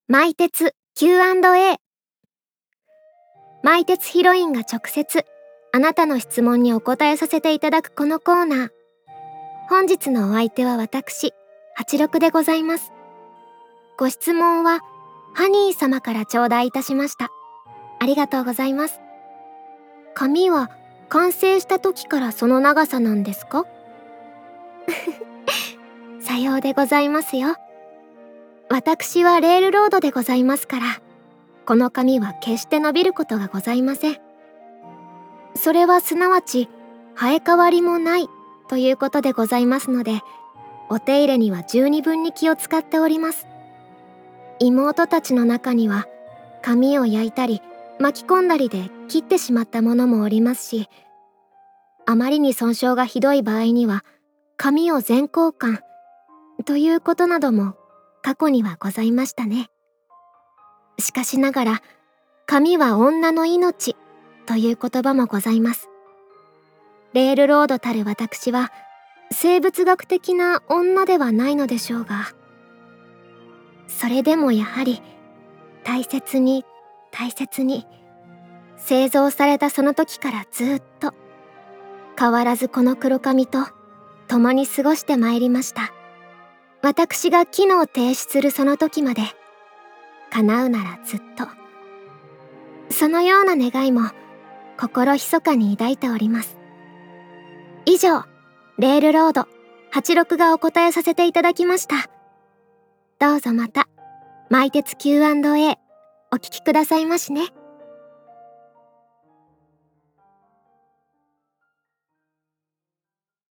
マイテツ Q&A。 マイテツヒロインが直接あなたの質問にお答えさせていただくこのコーナー。本日のお相手は私86でございます。ご質問はハニー様から頂戴いたしました。ありがとうございます。髪は完成した時からその長さなんですか？さようでございますよ。私はレールロードでございますから、この髪は決して伸びることがございません。それはすなわち生え変わりもないということでございますので、お手入れには十二分に気を使っております。妹たちの中には髪を焼いたり巻き込んだりで切ってしまったものもおりますし、あまりに損傷がひどい場合には髪を全交換ということなども過去にはございましたね。しかしながら髪は女の命という言葉もございます。レールロードたる私は生物学的な女ではないのでしょうが、それでもやはり大切に製造されたその時からずっと変わらずこの黒髪と共に過ごしてまいりました。私が機能停止するその時まで叶うならずっと、そのような願いも心密かに抱いております。以上、レールロード86がお答えさせていただきました。どうぞまたマイテツ Q&A お聞きくださいましね。